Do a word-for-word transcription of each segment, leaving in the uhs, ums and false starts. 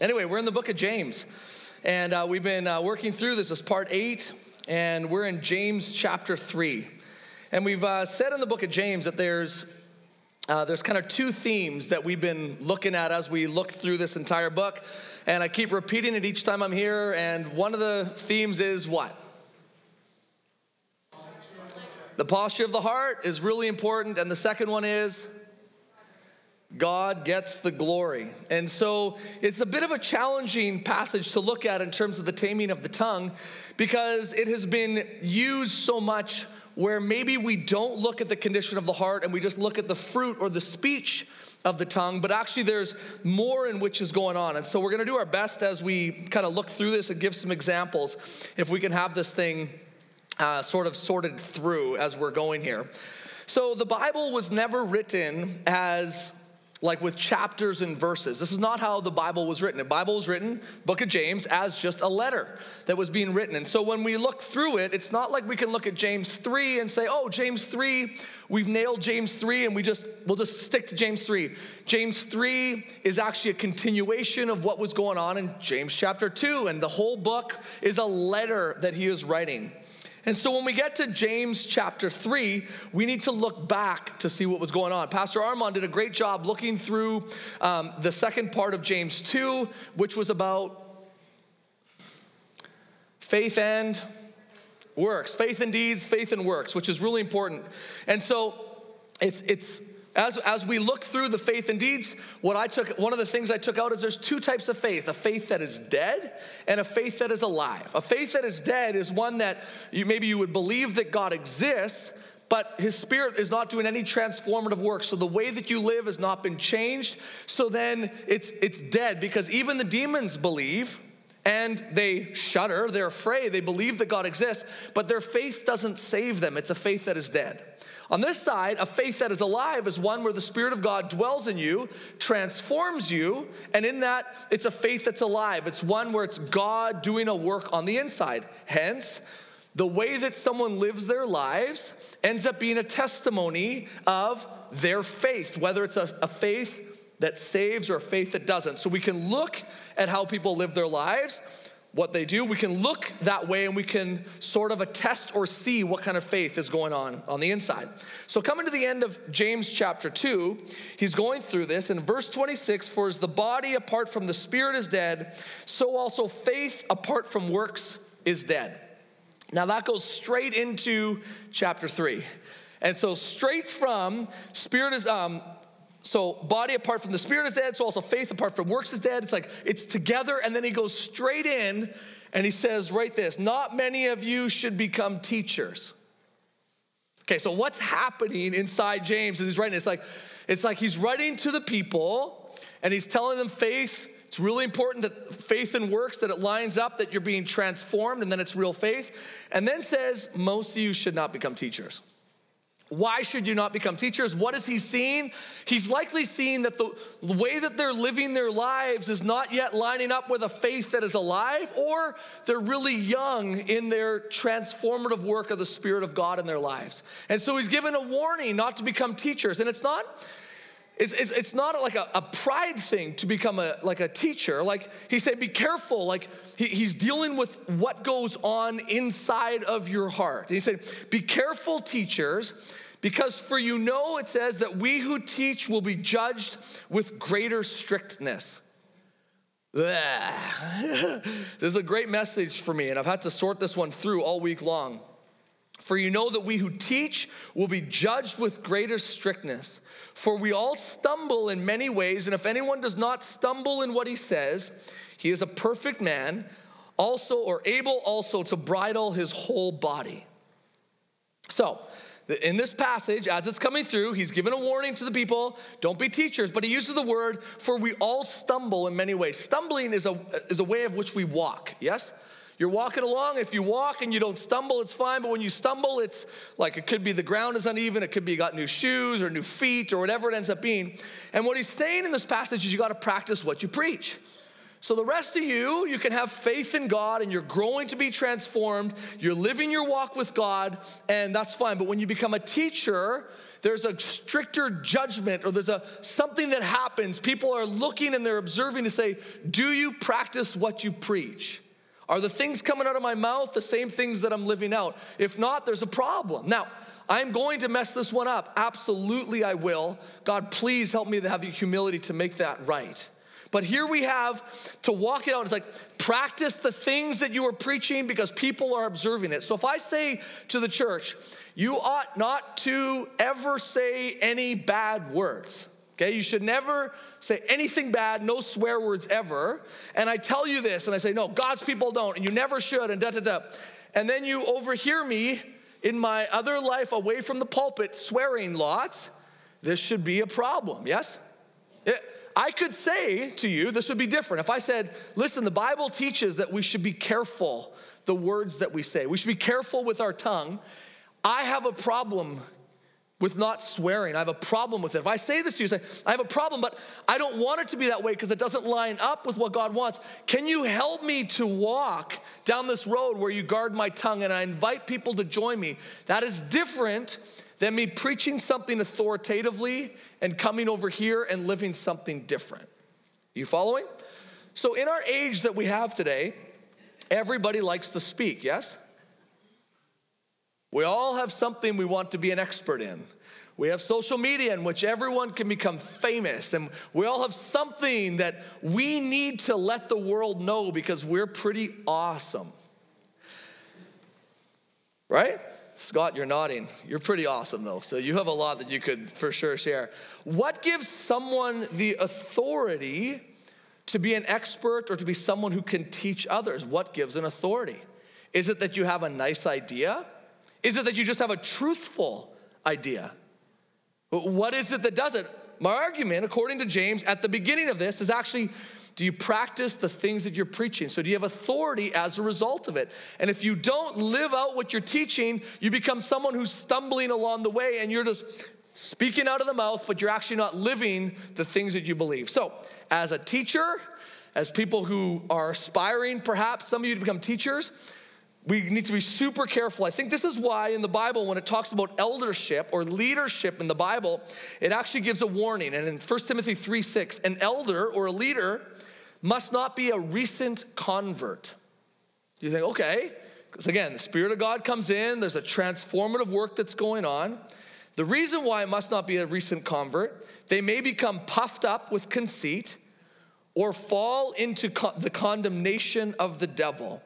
Anyway, we're in the book of James, and uh, we've been uh, working through this. This is part eight, and we're in James chapter three. And we've uh, said in the book of James that there's uh, there's kind of two themes that we've been looking at as we look through this entire book. And I keep repeating it each time I'm here, and one of the themes is what? The posture of the heart is really important, and the second one is God gets the glory. And so it's a bit of a challenging passage to look at in terms of the taming of the tongue, because it has been used so much where maybe we don't look at the condition of the heart and we just look at the fruit or the speech of the tongue, but actually there's more in which is going on. And so we're gonna do our best as we kind of look through this and give some examples, if we can have this thing uh, sort of sorted through as we're going here. So the Bible was never written as like with chapters and verses. This is not how the Bible was written. The Bible was written, book of James, as just a letter that was being written. And so when we look through it, it's not like we can look at James three and say, oh, James three, we've nailed James three and we just, we'll just stick to James three. James three is actually a continuation of what was going on in James chapter two. And the whole book is a letter that he is writing. And so when we get to James chapter three, we need to look back to see what was going on. Pastor Armand did a great job looking through um, the second part of James two, which was about faith and works. Faith and deeds, faith and works, which is really important. And so it's it's As, as we look through the faith and deeds, what I took, one of the things I took out is there's two types of faith, a faith that is dead and a faith that is alive. A faith that is dead is one that you, maybe you would believe that God exists, but his spirit is not doing any transformative work. So the way that you live has not been changed. So then it's, it's dead, because even the demons believe and they shudder, they're afraid, they believe that God exists, but their faith doesn't save them. It's a faith that is dead. On this side, a faith that is alive is one where the Spirit of God dwells in you, transforms you, and in that, it's a faith that's alive. It's one where it's God doing a work on the inside. Hence, the way that someone lives their lives ends up being a testimony of their faith, whether it's a, a faith that saves or a faith that doesn't. So we can look at how people live their lives, what they do. We can look that way and we can sort of attest or see what kind of faith is going on on the inside. So coming to the end of James chapter two, he's going through this. In verse twenty-six, for as the body apart from the spirit is dead, so also faith apart from works is dead. Now that goes straight into chapter three. And so straight from spirit is, um, So body apart from the spirit is dead, so also faith apart from works is dead. It's like, it's together, and then he goes straight in, and he says, write this, not many of you should become teachers. Okay, so what's happening inside James as he's writing? It's like, it's like he's writing to the people, and he's telling them faith. It's really important that faith and works, that it lines up, that you're being transformed, and then it's real faith. And then says, most of you should not become teachers. Why should you not become teachers? What is he seeing? He's likely seeing that the way that they're living their lives is not yet lining up with a faith that is alive, or they're really young in their transformative work of the Spirit of God in their lives. And so he's given a warning not to become teachers. And it's not, it's, it's, it's not like a, a pride thing to become a like a teacher. Like he said, be careful. Like he, he's dealing with what goes on inside of your heart. And he said, be careful, teachers, because for you know, it says that we who teach will be judged with greater strictness. This is a great message for me, and I've had to sort this one through all week long. For you know that we who teach will be judged with greater strictness. For we all stumble in many ways, and if anyone does not stumble in what he says, he is a perfect man, also or able also to bridle his whole body. So, in this passage, as it's coming through, he's given a warning to the people, don't be teachers, but he uses the word, for we all stumble in many ways. Stumbling is a, is a way of which we walk, yes? You're walking along. If you walk and you don't stumble, it's fine. But when you stumble, it's like it could be the ground is uneven. It could be you got new shoes or new feet or whatever it ends up being. And what he's saying in this passage is you got to practice what you preach. So the rest of you, you can have faith in God and you're growing to be transformed. You're living your walk with God, and that's fine. But when you become a teacher, there's a stricter judgment, or there's a something that happens. People are looking and they're observing to say, do you practice what you preach? Are the things coming out of my mouth the same things that I'm living out? If not, there's a problem. Now, I'm going to mess this one up. Absolutely I will. God, please help me to have the humility to make that right. But here we have to walk it out. It's like, practice the things that you are preaching because people are observing it. So if I say to the church, you ought not to ever say any bad words. Okay, you should never say anything bad, no swear words ever. And I tell you this, and I say, no, God's people don't, and you never should, and da da da. And then you overhear me in my other life away from the pulpit swearing lots. This should be a problem, yes? It, I could say to you, this would be different. If I said, listen, the Bible teaches that we should be careful the words that we say. We should be careful with our tongue. I have a problem with not swearing. I have a problem with it. If I say this to you, say, I have a problem, but I don't want it to be that way because it doesn't line up with what God wants. Can you help me to walk down this road where you guard my tongue, and I invite people to join me? That is different than me preaching something authoritatively and coming over here and living something different. You following? So in our age that we have today, everybody likes to speak, yes? We all have something we want to be an expert in. We have social media in which everyone can become famous, and we all have something that we need to let the world know because we're pretty awesome. Right? Scott, you're nodding. You're pretty awesome though, so you have a lot that you could for sure share. What gives someone the authority to be an expert or to be someone who can teach others? What gives an authority? Is it that you have a nice idea? Is it that you just have a truthful idea? What is it that does it? My argument, according to James, at the beginning of this is actually, do you practice the things that you're preaching? So do you have authority as a result of it? And if you don't live out what you're teaching, you become someone who's stumbling along the way and you're just speaking out of the mouth, but you're actually not living the things that you believe. So as a teacher, as people who are aspiring, perhaps some of you to become teachers, we need to be super careful. I think this is why in the Bible, when it talks about eldership or leadership in the Bible, it actually gives a warning. And in First Timothy three six, an elder or a leader must not be a recent convert. You think, okay, because again, the Spirit of God comes in, there's a transformative work that's going on. The reason why it must not be a recent convert, they may become puffed up with conceit or fall into co- the condemnation of the devil.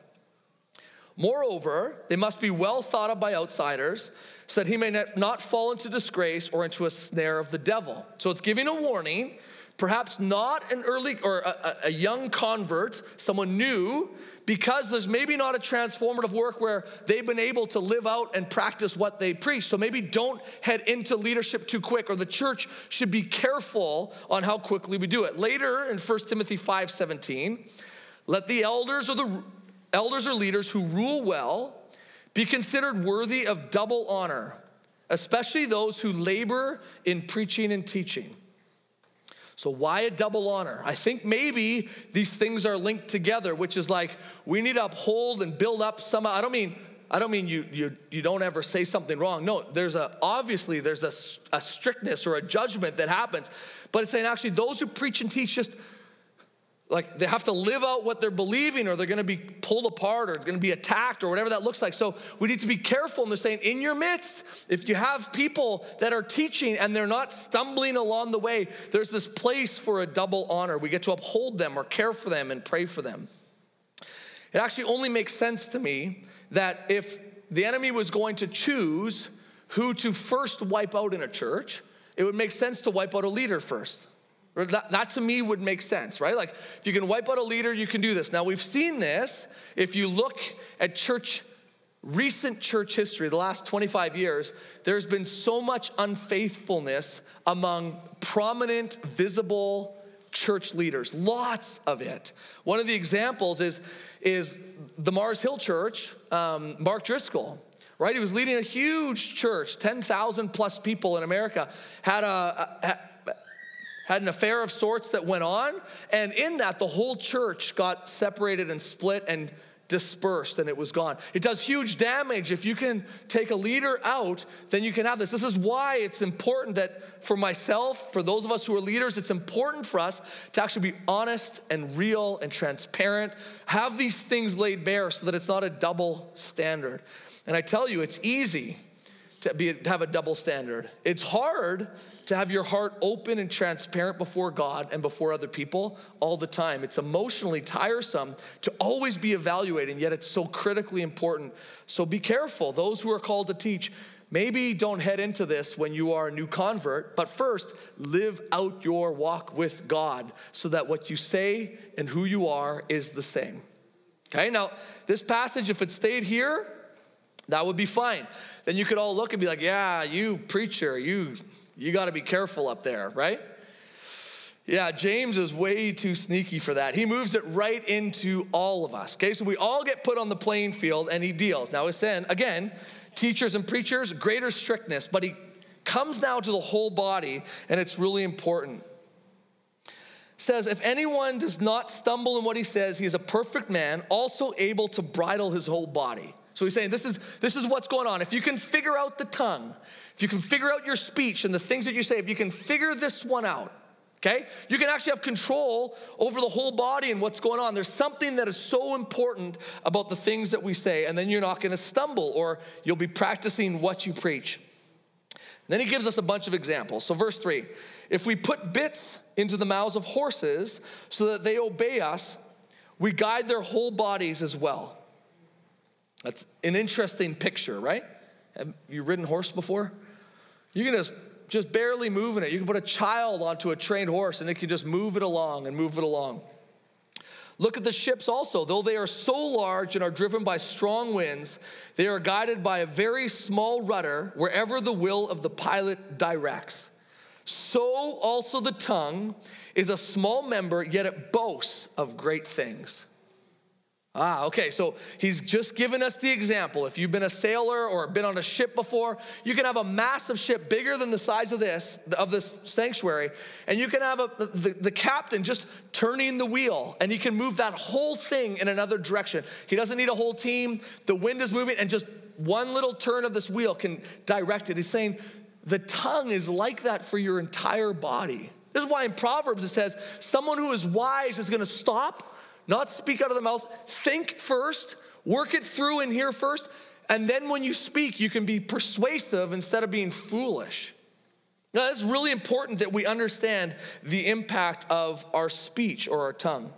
Moreover, they must be well thought of by outsiders so that he may not fall into disgrace or into a snare of the devil. So it's giving a warning, perhaps not an early or a, a young convert, someone new, because there's maybe not a transformative work where they've been able to live out and practice what they preach. So maybe don't head into leadership too quick, or the church should be careful on how quickly we do it. Later in First Timothy five seventeen, let the elders or the Elders or leaders who rule well be considered worthy of double honor, especially those who labor in preaching and teaching. So why a double honor? I think maybe these things are linked together, which is like we need to uphold and build up some. I don't mean I don't mean you you you don't ever say something wrong. No, there's a obviously there's a, a strictness or a judgment that happens, but it's saying actually those who preach and teach just. Like they have to live out what they're believing or they're going to be pulled apart or going to be attacked or whatever that looks like. So we need to be careful. And they're saying in your midst, if you have people that are teaching and they're not stumbling along the way, there's this place for a double honor. We get to uphold them or care for them and pray for them. It actually only makes sense to me that if the enemy was going to choose who to first wipe out in a church, it would make sense to wipe out a leader first. That, that to me would make sense, right? Like if you can wipe out a leader, you can do this. Now we've seen this. If you look at church, recent church history, the last twenty-five years, there's been so much unfaithfulness among prominent, visible church leaders, lots of it. One of the examples is, is the Mars Hill Church, um, Mark Driscoll. Right, he was leading a huge church, ten thousand plus people in America, had a, a had an affair of sorts that went on, and in that, the whole church got separated and split, and dispersed and it was gone. It does huge damage. If you can take a leader out, then you can have this. This is why it's important that for myself, for those of us who are leaders, it's important for us to actually be honest and real and transparent. Have these things laid bare so that it's not a double standard. And I tell you, it's easy to, be, to have a double standard. It's hard to have your heart open and transparent before God and before other people all the time. It's emotionally tiresome to always be evaluating, yet it's so critically important. So be careful. Those who are called to teach, maybe don't head into this when you are a new convert, but first live out your walk with God so that what you say and who you are is the same. Okay, now this passage, if it stayed here, that would be fine. Then you could all look and be like, yeah, you preacher, you... You got to be careful up there, right? Yeah, James is way too sneaky for that. He moves it right into all of us, okay? So we all get put on the playing field and he deals. Now, it's then, again, teachers and preachers, greater strictness, but he comes now to the whole body and it's really important. It says, if anyone does not stumble in what he says, he is a perfect man, also able to bridle his whole body. So he's saying this is, this is what's going on. If you can figure out the tongue, if you can figure out your speech and the things that you say, if you can figure this one out, okay, you can actually have control over the whole body and what's going on. There's something that is so important about the things that we say, and then you're not going to stumble or you'll be practicing what you preach. And then he gives us a bunch of examples. So verse three, if we put bits into the mouths of horses so that they obey us, we guide their whole bodies as well. That's an interesting picture, right? Have you ridden horse before? You can just, just barely moving it. You can put a child onto a trained horse and it can just move it along and move it along. Look at the ships also. Though they are so large and are driven by strong winds, they are guided by a very small rudder wherever the will of the pilot directs. So also the tongue is a small member, yet it boasts of great things. Ah, okay, so he's just given us the example. If you've been a sailor or been on a ship before, you can have a massive ship bigger than the size of this, of this sanctuary, and you can have a, the, the captain just turning the wheel, and he can move that whole thing in another direction. He doesn't need a whole team. The wind is moving, and just one little turn of this wheel can direct it. He's saying the tongue is like that for your entire body. This is why in Proverbs it says, someone who is wise is going to stop, not speak out of the mouth, think first, work it through in here first, and then when you speak, you can be persuasive instead of being foolish. Now, it's really important that we understand the impact of our speech or our tongue.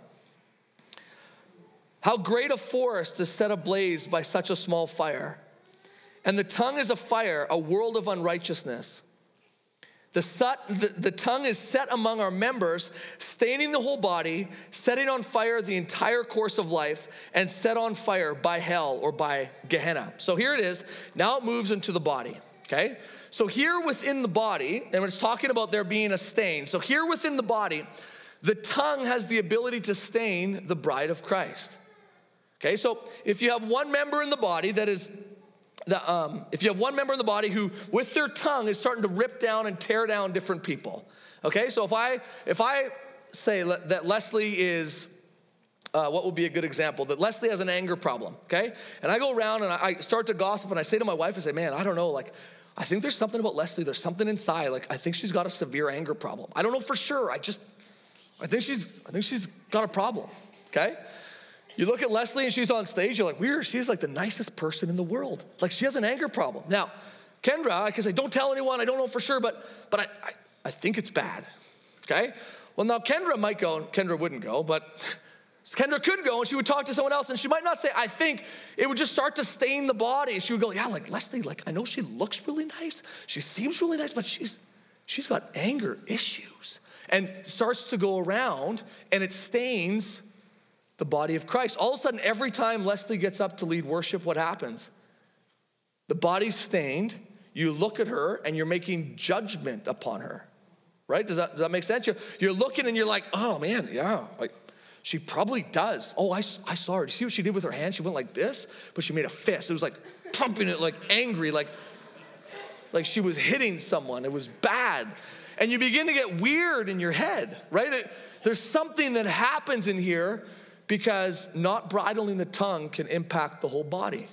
How great a forest is set ablaze by such a small fire. And the tongue is a fire, a world of unrighteousness. The, sut, the, the tongue is set among our members, staining the whole body, setting on fire the entire course of life, and set on fire by hell or by Gehenna. So here it is. Now it moves into the body, okay? So here within the body, and it's talking about there being a stain. So here within the body, the tongue has the ability to stain the bride of Christ. Okay, so if you have one member in the body that is The, um, if you have one member in the body who, with their tongue, is starting to rip down and tear down different people, okay? So if I if I say le- that Leslie is, uh, what would be a good example? That Leslie has an anger problem, okay? And I go around and I, I start to gossip and I say to my wife, I say, man, I don't know, like, I think there's something about Leslie. There's something inside. Like, I think she's got a severe anger problem. I don't know for sure. I just, I think she's, I think she's got a problem, okay? You look at Leslie and she's on stage, you're like, weird, she's like the nicest person in the world. Like, she has an anger problem. Now, Kendra, I can say, don't tell anyone, I don't know for sure, but but I, I, I think it's bad, okay? Well, now Kendra might go, and Kendra wouldn't go, but Kendra could go and she would talk to someone else and she might not say, I think. It would just start to stain the body. She would go, yeah, like Leslie, like I know she looks really nice, she seems really nice, but she's she's got anger issues. And starts to go around and it stains the body of Christ. All of a sudden, every time Leslie gets up to lead worship, what happens? The body's stained. You look at her and you're making judgment upon her, right? Does that, does that make sense? You're, you're looking and you're like, oh man, yeah, like she probably does. Oh, I, I saw her. Do you see what she did with her hand? She went like this, but she made a fist. It was like pumping it, like angry, like, like she was hitting someone. It was bad. And you begin to get weird in your head, right? It, there's something that happens in here. because not bridling the tongue can impact the whole body.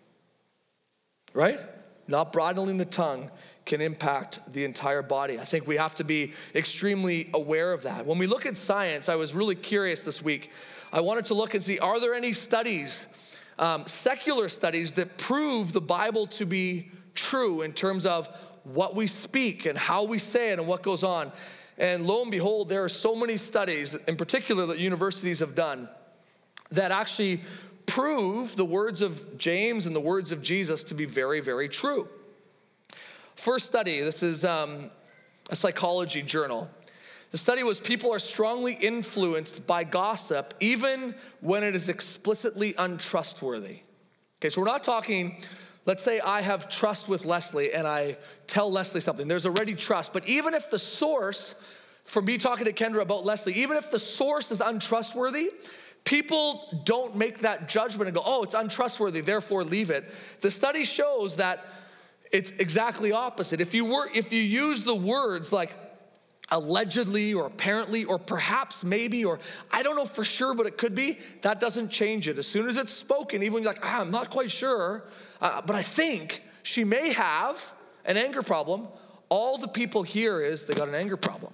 Right? Not bridling the tongue can impact the entire body. I think we have to be extremely aware of that. When we look at science, I was really curious this week. I wanted to look and see, are there any studies, um, secular studies, that prove the Bible to be true in terms of what we speak and how we say it and what goes on? And lo and behold, there are so many studies, in particular that universities have done, that actually prove the words of James and the words of Jesus to be very, very true. First study, this is um, a psychology journal. The study was, people are strongly influenced by gossip even when it is explicitly untrustworthy. Okay, so we're not talking, let's say I have trust with Leslie and I tell Leslie something. There's already trust, but even if the source, for me talking to Kendra about Leslie, even if the source is untrustworthy, people don't make that judgment and go, oh, it's untrustworthy, therefore leave it. The study shows that it's exactly opposite. If you were, if you use the words like allegedly or apparently or perhaps maybe or I don't know for sure, but it could be, that doesn't change it. As soon as it's spoken, even when you're like, ah, I'm not quite sure, uh, but I think she may have an anger problem, all the people hear is they got an anger problem.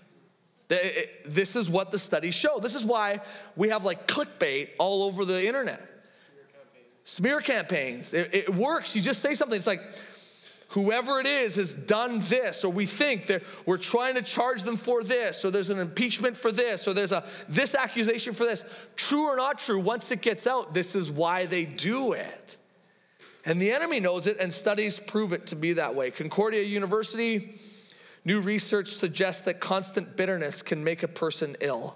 This is what the studies show. This is why we have like clickbait all over the internet. Smear campaigns. Smear campaigns. It, it works. You just say something. It's like, whoever it is has done this, or we think that we're trying to charge them for this, or there's an impeachment for this, or there's a this accusation for this. True or not true, once it gets out, this is why they do it. And the enemy knows it, and studies prove it to be that way. Concordia University, new research suggests that constant bitterness can make a person ill.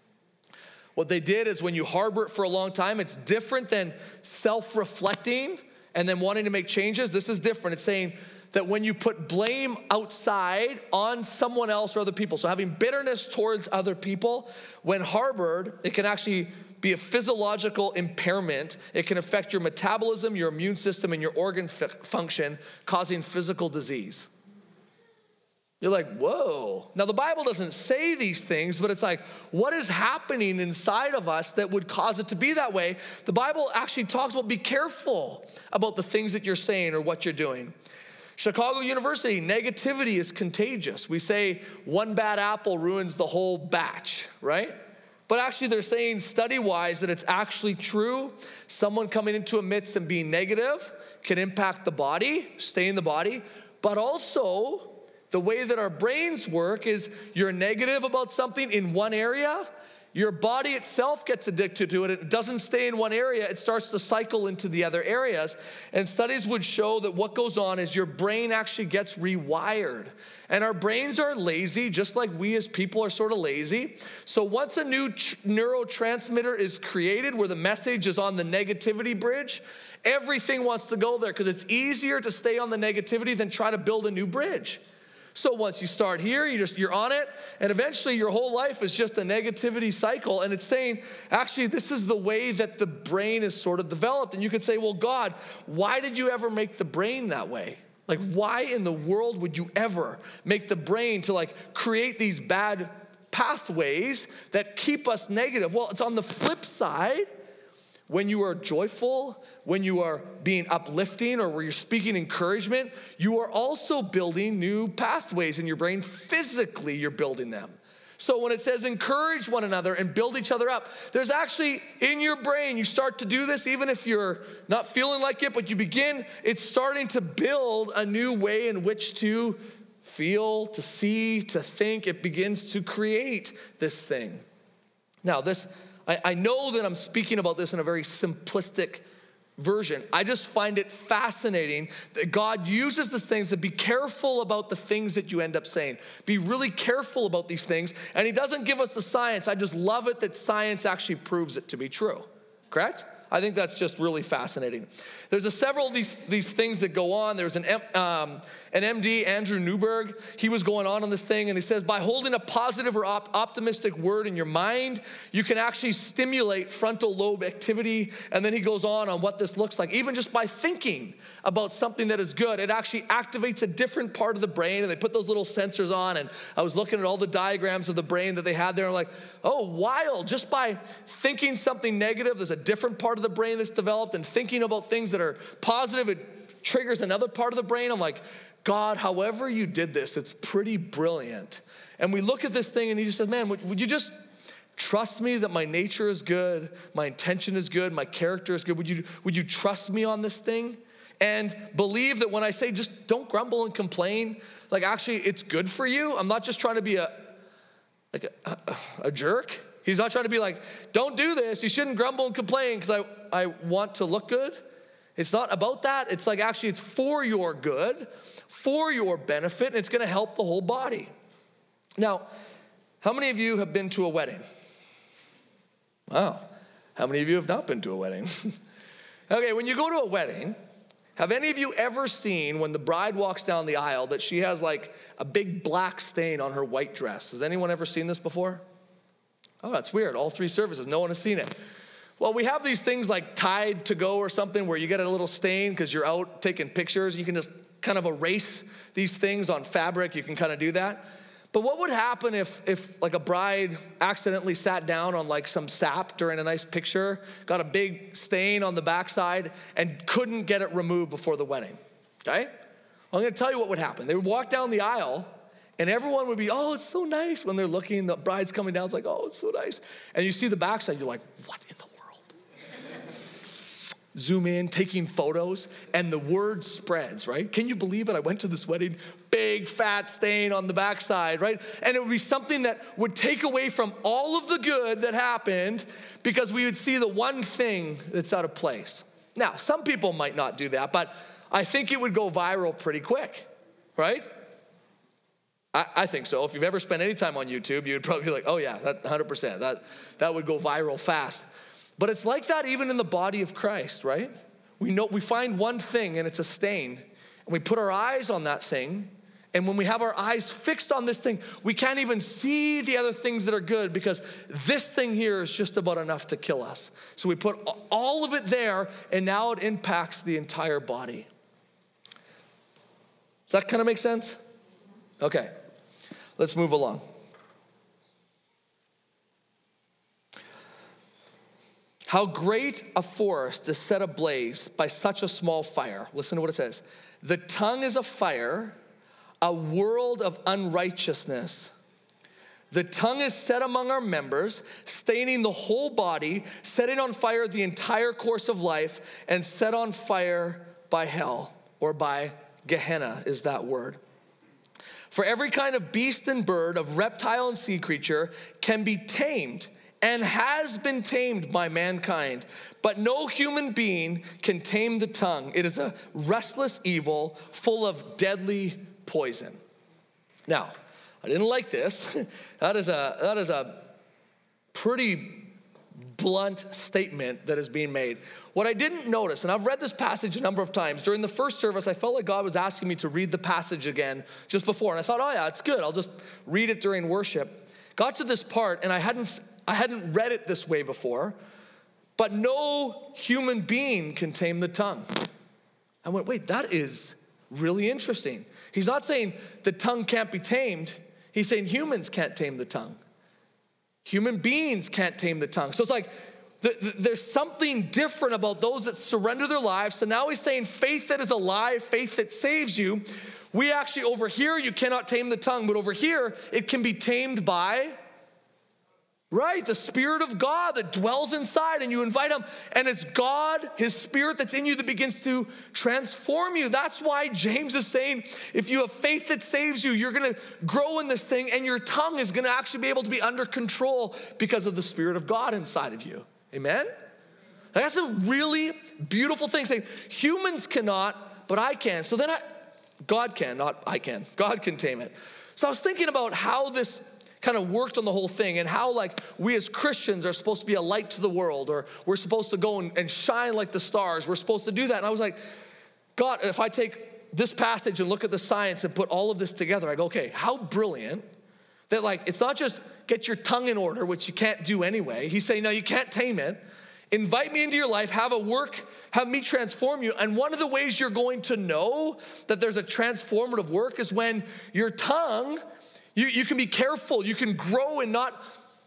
What they did is when you harbor it for a long time, it's different than self-reflecting and then wanting to make changes. This is different. It's saying that when you put blame outside on someone else or other people, so having bitterness towards other people, when harbored, it can actually be a physiological impairment. It can affect your metabolism, your immune system, and your organ f- function, causing physical disease. You're like, whoa. Now, the Bible doesn't say these things, but it's like, what is happening inside of us that would cause it to be that way? The Bible actually talks about be careful about the things that you're saying or what you're doing. Chicago University, negativity is contagious. We say one bad apple ruins the whole batch, right? But actually, they're saying study-wise that it's actually true. Someone coming into a midst and being negative can impact the body, stay in the body, but also the way that our brains work is you're negative about something in one area, your body itself gets addicted to it. It doesn't stay in one area. It starts to cycle into the other areas. And studies would show that what goes on is your brain actually gets rewired. And our brains are lazy, just like we as people are sort of lazy. So once a new ch- neurotransmitter is created where the message is on the negativity bridge, everything wants to go there because it's easier to stay on the negativity than try to build a new bridge. So once you start here, you just, you're on it, and eventually your whole life is just a negativity cycle. And it's saying, actually, this is the way that the brain is sort of developed. And you could say, well, God, why did you ever make the brain that way? Like, why in the world would you ever make the brain to like create these bad pathways that keep us negative? Well, it's on the flip side. When you are joyful, when you are being uplifting, or where you're speaking encouragement, you are also building new pathways in your brain. Physically, you're building them. So when it says encourage one another and build each other up, there's actually in your brain, you start to do this even if you're not feeling like it, but you begin, it's starting to build a new way in which to feel, to see, to think. It begins to create this thing. Now, this I know that I'm speaking about this in a very simplistic version. I just find it fascinating that God uses these things to be careful about the things that you end up saying. Be really careful about these things. And he doesn't give us the science. I just love it that science actually proves it to be true. Correct? I think that's just really fascinating. There's a several of these, these things that go on. There's an, um, an M D, Andrew Newberg. He was going on on this thing, and he says, by holding a positive or op- optimistic word in your mind, you can actually stimulate frontal lobe activity. And then he goes on on what this looks like. Even just by thinking about something that is good, it actually activates a different part of the brain, and they put those little sensors on, and I was looking at all the diagrams of the brain that they had there, and I'm like, oh, wild. Just by thinking something negative, there's a different part of the brain that's developed, and thinking about things that are positive, it triggers another part of the brain. I'm like, God, however you did this, it's pretty brilliant. And we look at this thing, and he just says, man, would, would you just trust me that my nature is good, my intention is good, my character is good? Would you, would you trust me on this thing? And believe that when I say just don't grumble and complain, like actually it's good for you. I'm not just trying to be a like a, a, a jerk. He's not trying to be like, don't do this. You shouldn't grumble and complain because I, I want to look good. It's not about that. It's like actually it's for your good, for your benefit, and it's going to help the whole body. Now, how many of you have been to a wedding? Wow. How many of you have not been to a wedding? Okay, when you go to a wedding, have any of you ever seen when the bride walks down the aisle that she has like a big black stain on her white dress? Has anyone ever seen this before? Oh, that's weird. All three services, no one has seen it. Well, we have these things like Tide to Go or something where you get a little stain because you're out taking pictures. You can just kind of erase these things on fabric. You can kind of do that. But what would happen if, if like a bride accidentally sat down on like some sap during a nice picture, got a big stain on the backside, and couldn't get it removed before the wedding, okay? Well, I'm gonna tell you what would happen. They would walk down the aisle, and everyone would be, oh, it's so nice. When they're looking, the bride's coming down, it's like, oh, it's so nice. And you see the backside, you're like, what in the world? Zoom in, taking photos, and the word spreads, right? Can you believe it? I went to this wedding, big fat stain on the backside, right? And it would be something that would take away from all of the good that happened because we would see the one thing that's out of place. Now, some people might not do that, but I think it would go viral pretty quick, right? I, I think so. If you've ever spent any time on YouTube, you would probably be like, oh yeah, that one hundred percent. That, that would go viral fast. But it's like that even in the body of Christ, right? We know we find one thing and it's a stain, and we put our eyes on that thing, and when we have our eyes fixed on this thing, we can't even see the other things that are good because this thing here is just about enough to kill us. So we put all of it there, and now it impacts the entire body. Does that kind of make sense? Okay, let's move along. How great a forest is set ablaze by such a small fire. Listen to what it says. The tongue is a fire, a world of unrighteousness. The tongue is set among our members, staining the whole body, setting on fire the entire course of life, and set on fire by hell, or by Gehenna is that word. For every kind of beast and bird, of reptile and sea creature can be tamed and has been tamed by mankind, but no human being can tame the tongue. It is a restless evil full of deadly poison. Now, I didn't like this. That is a, that is a pretty blunt statement that is being made. What I didn't notice, and I've read this passage a number of times, during the first service, I felt like God was asking me to read the passage again just before. And I thought, oh yeah, it's good. I'll just read it during worship. Got to this part, and I hadn't I hadn't read it this way before, but no human being can tame the tongue. I went, wait, that is really interesting. He's not saying the tongue can't be tamed. He's saying humans can't tame the tongue. Human beings can't tame the tongue. So it's like the, the, there's something different about those that surrender their lives. So now he's saying faith that is alive, faith that saves you. We actually, over here, you cannot tame the tongue, but over here, it can be tamed by... right, the Spirit of God that dwells inside, and you invite him, and it's God, his Spirit that's in you that begins to transform you. That's why James is saying, if you have faith that saves you, you're gonna grow in this thing, and your tongue is gonna actually be able to be under control because of the Spirit of God inside of you. Amen? That's a really beautiful thing, saying humans cannot, but I can. So then I, God can, not I can. God can tame it. So I was thinking about how this kind of worked on the whole thing and how like we as Christians are supposed to be a light to the world, or we're supposed to go and, and shine like the stars. We're supposed to do that. And I was like, God, if I take this passage and look at the science and put all of this together, I go, okay, how brilliant that like, it's not just get your tongue in order, which you can't do anyway. He's saying, no, you can't tame it. Invite me into your life, have a work, have me transform you. And one of the ways you're going to know that there's a transformative work is when your tongue, you, you can be careful. You can grow in not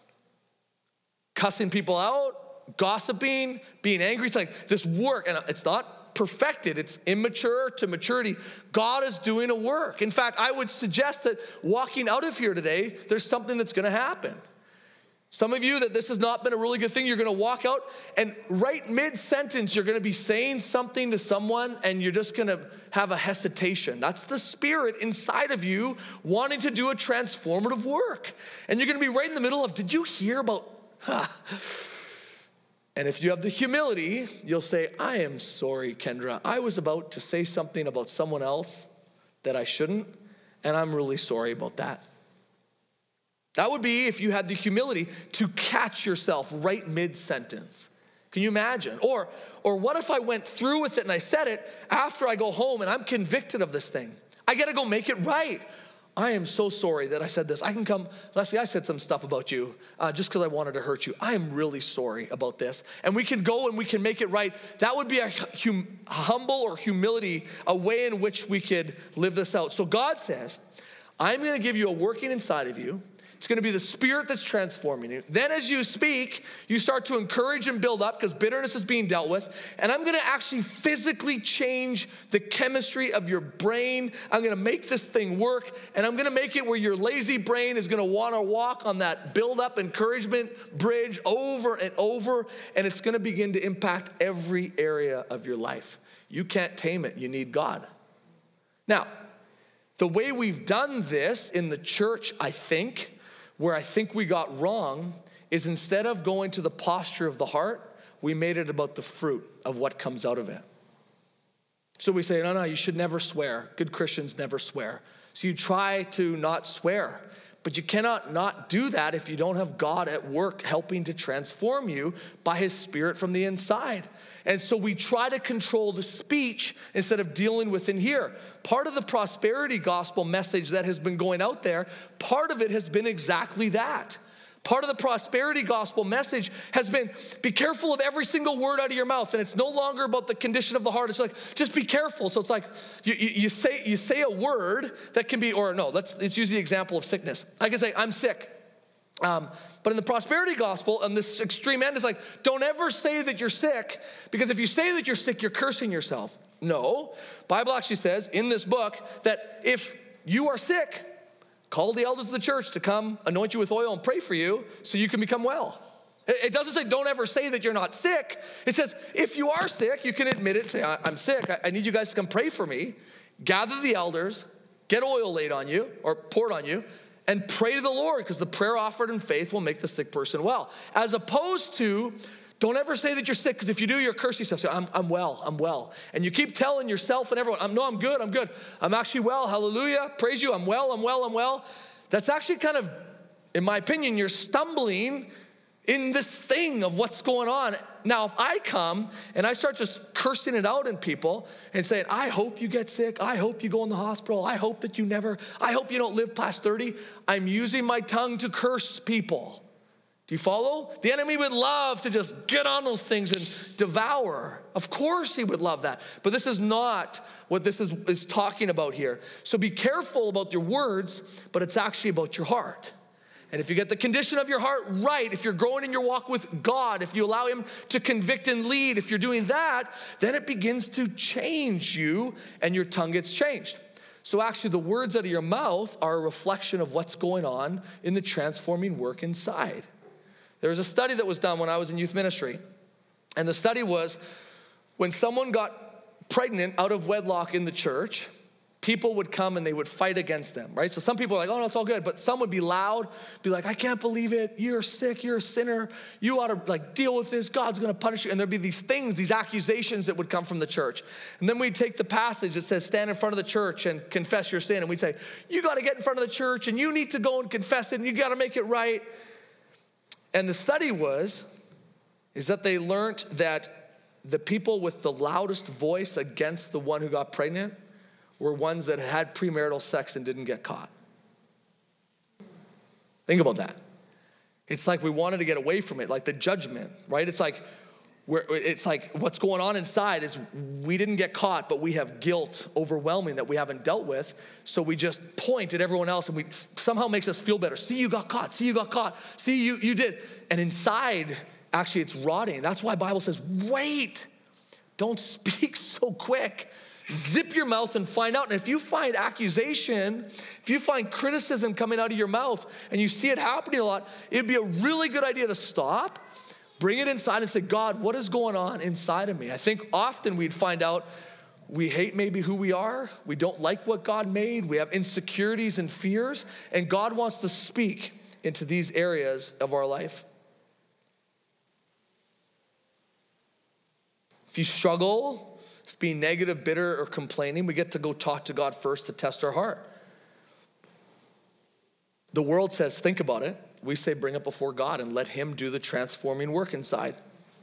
cussing people out, gossiping, being angry. It's like this work, and it's not perfected. It's immature to maturity. God is doing a work. In fact, I would suggest that walking out of here today, there's something that's going to happen. Some of you that this has not been a really good thing, you're gonna walk out and right mid-sentence, you're gonna be saying something to someone and you're just gonna have a hesitation. That's the spirit inside of you wanting to do a transformative work. And you're gonna be right in the middle of, did you hear about, huh? And if you have the humility, you'll say, I am sorry, Kendra. I was about to say something about someone else that I shouldn't, and I'm really sorry about that. That would be if you had the humility to catch yourself right mid-sentence. Can you imagine? Or, or what if I went through with it and I said it after I go home and I'm convicted of this thing? I gotta go make it right. I am so sorry that I said this. I can come, Leslie, I said some stuff about you uh, just because I wanted to hurt you. I am really sorry about this. And we can go and we can make it right. That would be a hum, humble or humility, a way in which we could live this out. So God says, I'm gonna give you a working inside of you. It's gonna be the Spirit that's transforming you. Then as you speak, you start to encourage and build up because bitterness is being dealt with. And I'm gonna actually physically change the chemistry of your brain. I'm gonna make this thing work. And I'm gonna make it where your lazy brain is gonna wanna walk on that build up encouragement bridge over and over. And it's gonna begin to impact every area of your life. You can't tame it, you need God. Now, the way we've done this in the church, I think, where I think we got wrong is instead of going to the posture of the heart, we made it about the fruit of what comes out of it. So we say, no, no, you should never swear. Good Christians never swear. So you try to not swear, but you cannot not do that if you don't have God at work helping to transform you by his Spirit from the inside. And so we try to control the speech instead of dealing with in here. Part of the prosperity gospel message that has been going out there, part of it has been exactly that. Part of the prosperity gospel message has been, be careful of every single word out of your mouth. And it's no longer about the condition of the heart. It's like, just be careful. So it's like, you, you, you say you say a word that can be, or no, let's, let's use the example of sickness. I can say, I'm sick. Um, but in the prosperity gospel, on this extreme end, is like, don't ever say that you're sick, because if you say that you're sick, you're cursing yourself. No, Bible actually says in this book that if you are sick, call the elders of the church to come anoint you with oil and pray for you so you can become well. It doesn't say don't ever say that you're not sick. It says if you are sick, you can admit it, say I'm sick, I need you guys to come pray for me. Gather the elders, get oil laid on you or poured on you, and pray to the Lord, because the prayer offered in faith will make the sick person well. As opposed to, don't ever say that you're sick, because if you do, you're cursing yourself. Say, I'm, I'm well, I'm well. And you keep telling yourself and everyone, I'm, no, I'm good, I'm good. I'm actually well, hallelujah, praise you, I'm well, I'm well, I'm well. That's actually kind of, in my opinion, you're stumbling in this thing of what's going on. Now, if I come and I start just cursing it out in people and saying, I hope you get sick, I hope you go in the hospital, I hope that you never, I hope you don't live past thirty, I'm using my tongue to curse people. Do you follow? The enemy would love to just get on those things and devour. Of course he would love that. But this is not what this is, is talking about here. So be careful about your words, but it's actually about your heart. And if you get the condition of your heart right, if you're growing in your walk with God, if you allow him to convict and lead, if you're doing that, then it begins to change you and your tongue gets changed. So actually the words out of your mouth are a reflection of what's going on in the transforming work inside. There was a study that was done when I was in youth ministry. And the study was when someone got pregnant out of wedlock in the church, people would come and they would fight against them, right? So some people are like, oh, no, it's all good. But some would be loud, be like, I can't believe it. You're sick. You're a sinner. You ought to like deal with this. God's going to punish you. And there'd be these things, these accusations that would come from the church. And then we'd take the passage that says, stand in front of the church and confess your sin. And we'd say, you got to get in front of the church and you need to go and confess it and you got to make it right. And the study was, is that they learned that the people with the loudest voice against the one who got pregnant were ones that had premarital sex and didn't get caught. Think about that. It's like we wanted to get away from it, like the judgment, right? It's like we're, it's like what's going on inside is we didn't get caught, but we have guilt overwhelming that we haven't dealt with. So we just point at everyone else and we somehow makes us feel better. See, you got caught. See, you got caught. See, you, you did. And inside, actually, it's rotting. That's why the Bible says, wait, don't speak so quick. Zip your mouth and find out. And if you find accusation, if you find criticism coming out of your mouth and you see it happening a lot, it'd be a really good idea to stop, bring it inside and say, God, what is going on inside of me? I think often we'd find out we hate maybe who we are. We don't like what God made. We have insecurities and fears. And God wants to speak into these areas of our life. If you struggle with being negative, bitter, or complaining, we get to go talk to God first to test our heart. The world says, think about it. We say, bring it before God and let him do the transforming work inside.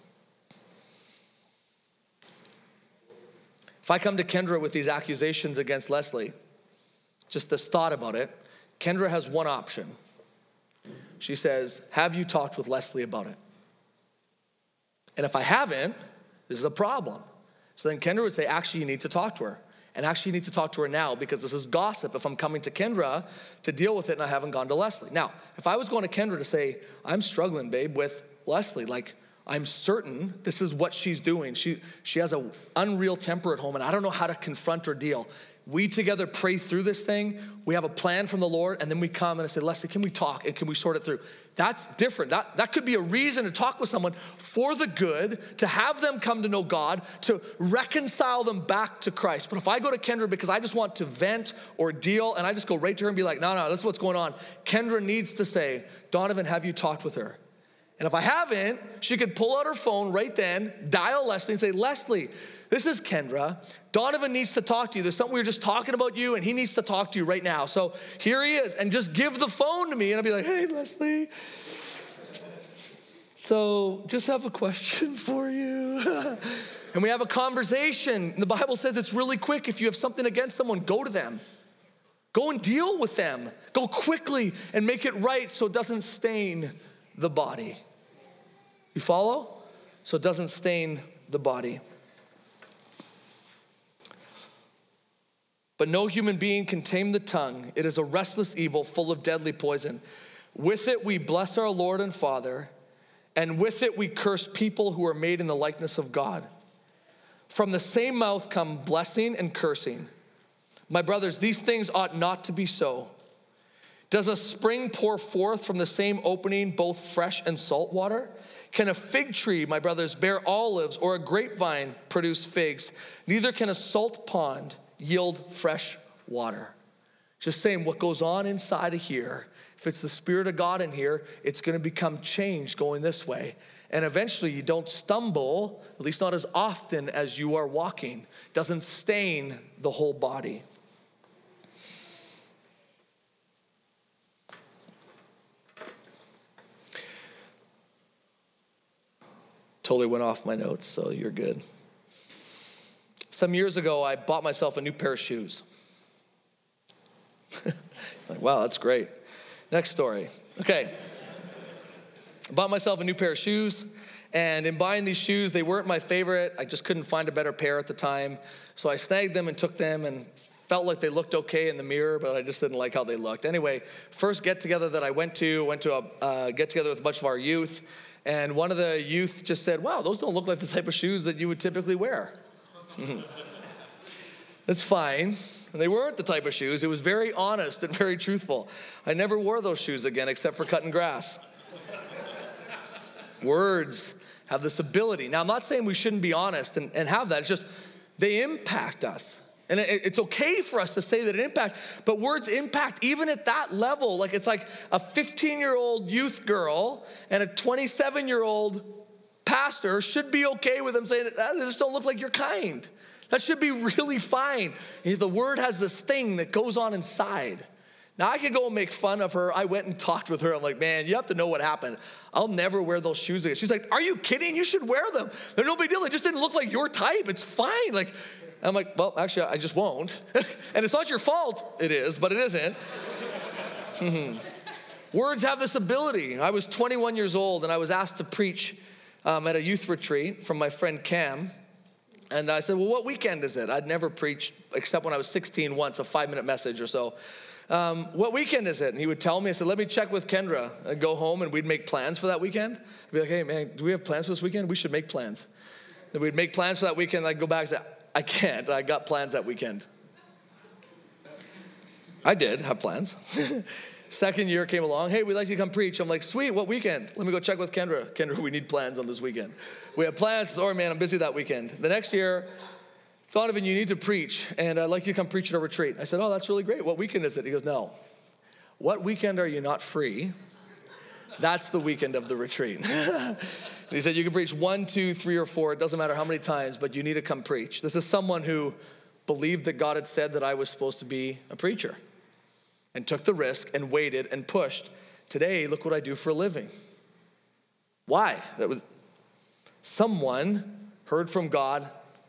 If I come to Kendra with these accusations against Leslie, just this thought about it, Kendra has one option. She says, have you talked with Leslie about it? And if I haven't, this is a problem. So then Kendra would say, actually, you need to talk to her. And actually, you need to talk to her now because this is gossip if I'm coming to Kendra to deal with it and I haven't gone to Leslie. Now, if I was going to Kendra to say, I'm struggling, babe, with Leslie, like, I'm certain this is what she's doing. She, she has an unreal temper at home, and I don't know how to confront or deal. We together pray through this thing. We have a plan from the Lord, and then we come and I say, Leslie, can we talk and can we sort it through? That's different. That, that could be a reason to talk with someone for the good, to have them come to know God, to reconcile them back to Christ. But if I go to Kendra because I just want to vent or deal, and I just go right to her and be like, no, no, this is what's going on. Kendra needs to say, Donovan, have you talked with her? And if I haven't, she could pull out her phone right then, dial Leslie and say, Leslie, this is Kendra. Donovan needs to talk to you. There's something we were just talking about you, and he needs to talk to you right now. So here he is. And just give the phone to me, and I'll be like, hey, Leslie. So just have a question for you. And we have a conversation. And the Bible says it's really quick. If you have something against someone, go to them. Go and deal with them. Go quickly and make it right so it doesn't stain the body. You follow? So it doesn't stain the body. But no human being can tame the tongue. It is a restless evil full of deadly poison. With it we bless our Lord and Father, and with it we curse people who are made in the likeness of God. From the same mouth come blessing and cursing. My brothers, these things ought not to be so. Does a spring pour forth from the same opening both fresh and salt water? Can a fig tree, my brothers, bear olives, or a grapevine produce figs? Neither can a salt pond yield fresh water. Just saying what goes on inside of here, if it's the Spirit of God in here, it's going to become changed going this way. And eventually you don't stumble, at least not as often as you are walking. It doesn't stain the whole body. Totally went off my notes, so you're good. Some years ago, I bought myself a new pair of shoes. Like, wow, that's great. Next story. Okay. I bought myself a new pair of shoes, and in buying these shoes, they weren't my favorite. I just couldn't find a better pair at the time. So I snagged them and took them and felt like they looked okay in the mirror, but I just didn't like how they looked. Anyway, first get-together that I went to, went to a uh, get-together with a bunch of our youth, and one of the youth just said, wow, those don't look like the type of shoes that you would typically wear. That's fine. And they weren't the type of shoes. It was very honest and very truthful. I never wore those shoes again except for cutting grass. Words have this ability. Now, I'm not saying we shouldn't be honest and, and have that. It's just they impact us. And it, it's okay for us to say that it impact, but words impact even at that level. Like it's like a fifteen-year-old youth girl and a twenty-seven-year-old pastor should be okay with them saying, they just don't look like you're kind. That should be really fine. The word has this thing that goes on inside. Now, I could go and make fun of her. I went and talked with her. I'm like, man, you have to know what happened. I'll never wear those shoes again. She's like, are you kidding? You should wear them. They're no big deal. They just didn't look like your type. It's fine. Like, I'm like, well, actually, I just won't. And it's not your fault. It is, but it isn't. Words have this ability. I was twenty-one years old, and I was asked to preach um, at a youth retreat from my friend Cam. And I said, well, what weekend is it? I'd never preached except when I was sixteen once, a five-minute message or so. Um, what weekend is it? And he would tell me, I said, let me check with Kendra. I'd go home and we'd make plans for that weekend. I'd be like, hey, man, do we have plans for this weekend? We should make plans. Then we'd make plans for that weekend. I'd go back and say, I can't. I got plans that weekend. I did have plans. Second year came along. Hey, we'd like you to come preach. I'm like, sweet, what weekend? Let me go check with Kendra. Kendra, we need plans on this weekend. We have plans. Sorry, man, I'm busy that weekend. The next year, Donovan, you need to preach, and I'd like you to come preach at a retreat. I said, oh, that's really great. What weekend is it? He goes, no. What weekend are you not free? That's the weekend of the retreat. And he said, you can preach one, two, three, or four. It doesn't matter how many times, but you need to come preach. This is someone who believed that God had said that I was supposed to be a preacher and took the risk and waited and pushed. Today, look what I do for a living. Why? That was someone heard from God,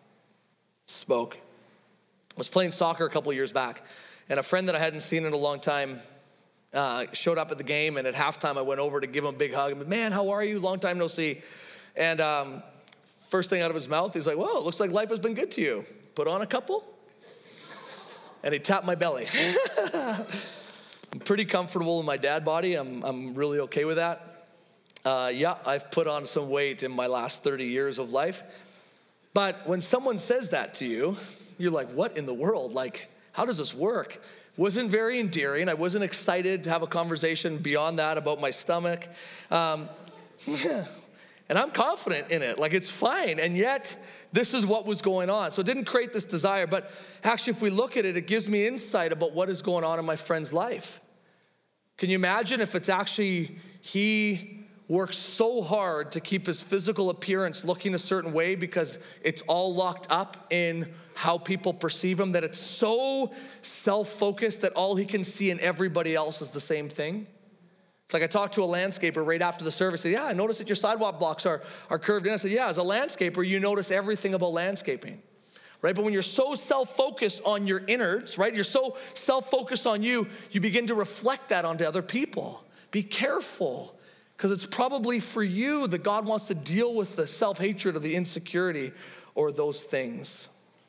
spoke. I was playing soccer a couple years back, and a friend that I hadn't seen in a long time uh, showed up at the game, and at halftime I went over to give him a big hug. I'm like, man, how are you? Long time no see. And um, first thing out of his mouth, he's like, well, it looks like life has been good to you. Put on a couple? And he tapped my belly. I'm pretty comfortable in my dad body. I'm, I'm really okay with that. Uh, yeah, I've put on some weight in my last thirty years of life. But when someone says that to you, you're like, what in the world? Like, how does this work? Wasn't very endearing. I wasn't excited to have a conversation beyond that about my stomach. Um, and I'm confident in it. Like, it's fine. And yet, this is what was going on. So it didn't create this desire. But actually, if we look at it, it gives me insight about what is going on in my friend's life. Can you imagine if it's actually he works so hard to keep his physical appearance looking a certain way because it's all locked up in how people perceive him, that it's so self-focused that all he can see in everybody else is the same thing? It's like I talked to a landscaper right after the service. I said, yeah, I noticed that your sidewalk blocks are, are curved in. I said, yeah, as a landscaper, you notice everything about landscaping, right? But when you're so self-focused on your innards, right? You're so self-focused on you, you begin to reflect that onto other people. Be careful. Because it's probably for you that God wants to deal with the self-hatred or the insecurity or those things.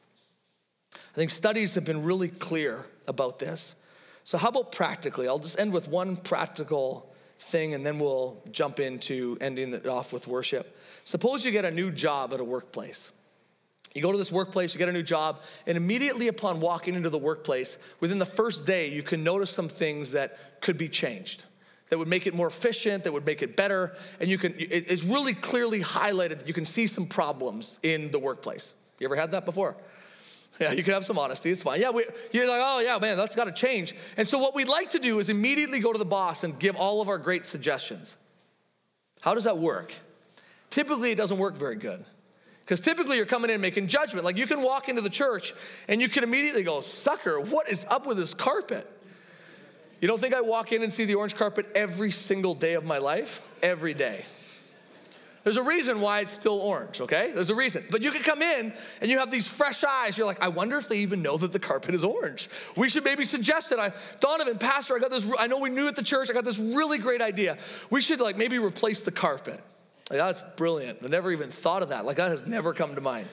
I think studies have been really clear about this. So how about practically? I'll just end with one practical thing and then we'll jump into ending it off with worship. Suppose you get a new job at a workplace. You go to this workplace, you get a new job, and immediately upon walking into the workplace, within the first day, you can notice some things that could be changed, that would make it more efficient, that would make it better, and you can, it's really clearly highlighted that you can see some problems in the workplace. You ever had that before? Yeah, you can have some honesty, it's fine. Yeah, we, you're like, oh yeah, man, that's gotta change. And so what we'd like to do is immediately go to the boss and give all of our great suggestions. How does that work? Typically, it doesn't work very good. Because typically you're coming in and making judgment. Like you can walk into the church and you can immediately go, sucker, what is up with this carpet? You don't think I walk in and see the orange carpet every single day of my life? Every day. There's a reason why it's still orange, okay? There's a reason. But you can come in and you have these fresh eyes. You're like, I wonder if they even know that the carpet is orange. We should maybe suggest it. I, Donovan, pastor, I got this, I know we knew at the church, I got this really great idea. We should like maybe replace the carpet. Like, that's brilliant. I never even thought of that. Like that has never come to mind.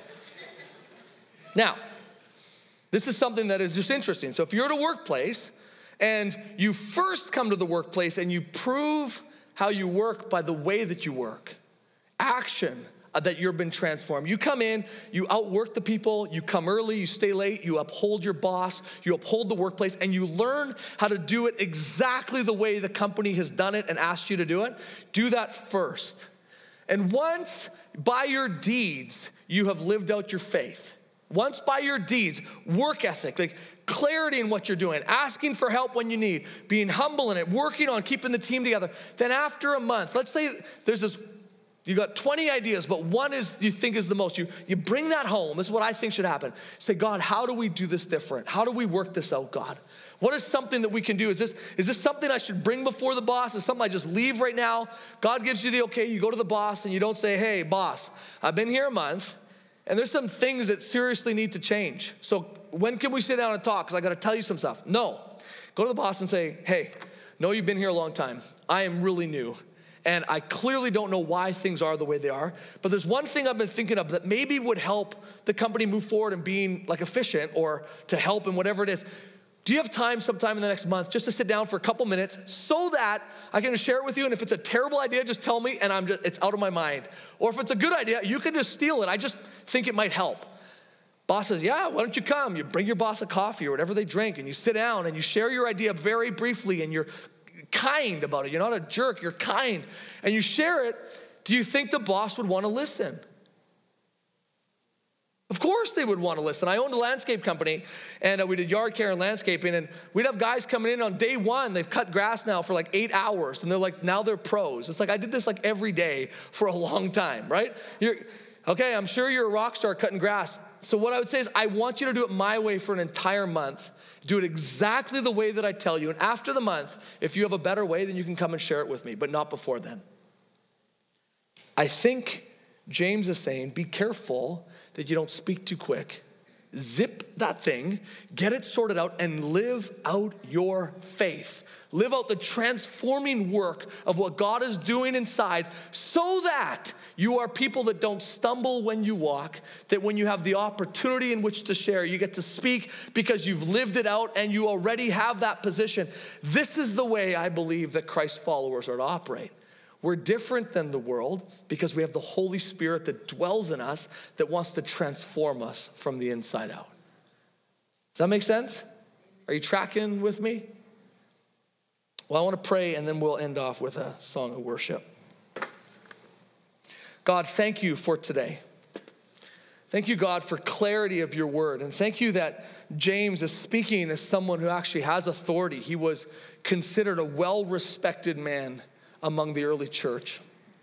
Now, this is something that is just interesting. So if you're at a workplace and you first come to the workplace and you prove how you work by the way that you work, action that you've been transformed. You come in, you outwork the people, you come early, you stay late, you uphold your boss, you uphold the workplace, and you learn how to do it exactly the way the company has done it and asked you to do it. Do that first. And once by your deeds, you have lived out your faith, once by your deeds, work ethic, like clarity in what you're doing, asking for help when you need, being humble in it, working on keeping the team together, then after a month, let's say there's this, you got twenty ideas, but one is you think is the most. You, you bring that home. This is what I think should happen. Say, God, how do we do this different? How do we work this out, God? What is something that we can do? Is this, is this something I should bring before the boss? Is something I just leave right now? God gives you the okay. You go to the boss and you don't say, hey, boss, I've been here a month and there's some things that seriously need to change. So when can we sit down and talk? Because I got to tell you some stuff. No. Go to the boss and say, hey, no, you've been here a long time. I am really new. And I clearly don't know why things are the way they are. But there's one thing I've been thinking of that maybe would help the company move forward and being like efficient or to help in whatever it is. Do you have time sometime in the next month just to sit down for a couple minutes so that I can share it with you? And if it's a terrible idea, just tell me and I'm just, it's out of my mind. Or if it's a good idea, you can just steal it. I just think it might help. Boss says, yeah, why don't you come? You bring your boss a coffee or whatever they drink and you sit down and you share your idea very briefly and you're kind about it. You're not a jerk, you're kind. And you share it. Do you think the boss would want to listen? Of course they would want to listen. I owned a landscape company and uh, we did yard care and landscaping and we'd have guys coming in on day one. They've cut grass now for like eight hours and they're like, now they're pros. It's like I did this like every day for a long time, right? You're, okay, I'm sure you're a rock star cutting grass. So what I would say is I want you to do it my way for an entire month. Do it exactly the way that I tell you. And after the month, if you have a better way, then you can come and share it with me, but not before then. I think James is saying, be careful that you don't speak too quick. Zip that thing, get it sorted out, and live out your faith. Live out the transforming work of what God is doing inside so that you are people that don't stumble when you walk, that when you have the opportunity in which to share, you get to speak because you've lived it out and you already have that position. This is the way I believe that Christ followers are to operate. We're different than the world because we have the Holy Spirit that dwells in us that wants to transform us from the inside out. Does that make sense? Are you tracking with me? Well, I want to pray and then we'll end off with a song of worship. God, thank you for today. Thank you, God, for clarity of your word. And thank you that James is speaking as someone who actually has authority. He was considered a well-respected man among the early church.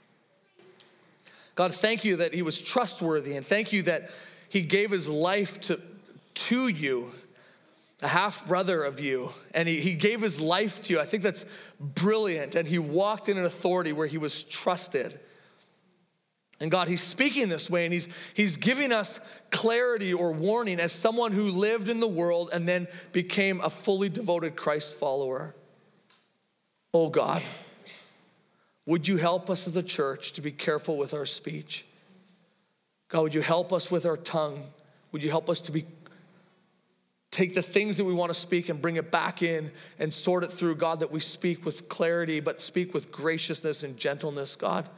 God, thank you that he was trustworthy, and thank you that he gave his life to, to you, a half-brother of you, and he, he gave his life to you. I think that's brilliant, and he walked in an authority where he was trusted. And God, he's speaking this way, and he's, he's giving us clarity or warning as someone who lived in the world and then became a fully devoted Christ follower. Oh God, would you help us as a church to be careful with our speech? God, would you help us with our tongue? Would you help us to be take the things that we want to speak and bring it back in and sort it through, God, that we speak with clarity, but speak with graciousness and gentleness, God.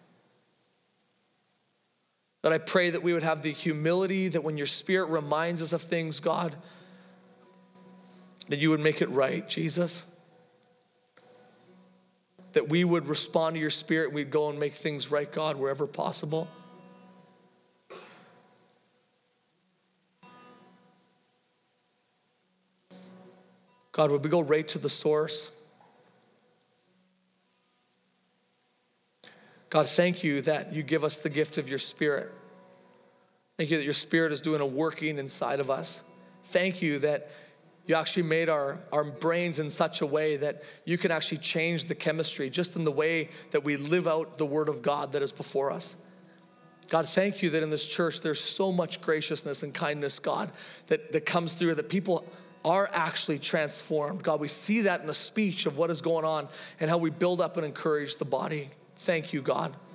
God, I pray that we would have the humility that when your Spirit reminds us of things, God, that you would make it right, Jesus. That we would respond to your Spirit, we'd go and make things right, God, wherever possible. God, would we go right to the source? God, thank you that you give us the gift of your Spirit. Thank you that your Spirit is doing a working inside of us. Thank you that you actually made our, our brains in such a way that you can actually change the chemistry just in the way that we live out the word of God that is before us. God, thank you that in this church there's so much graciousness and kindness, God, that, that comes through, that people are actually transformed. God, we see that in the speech of what is going on and how we build up and encourage the body. Thank you, God.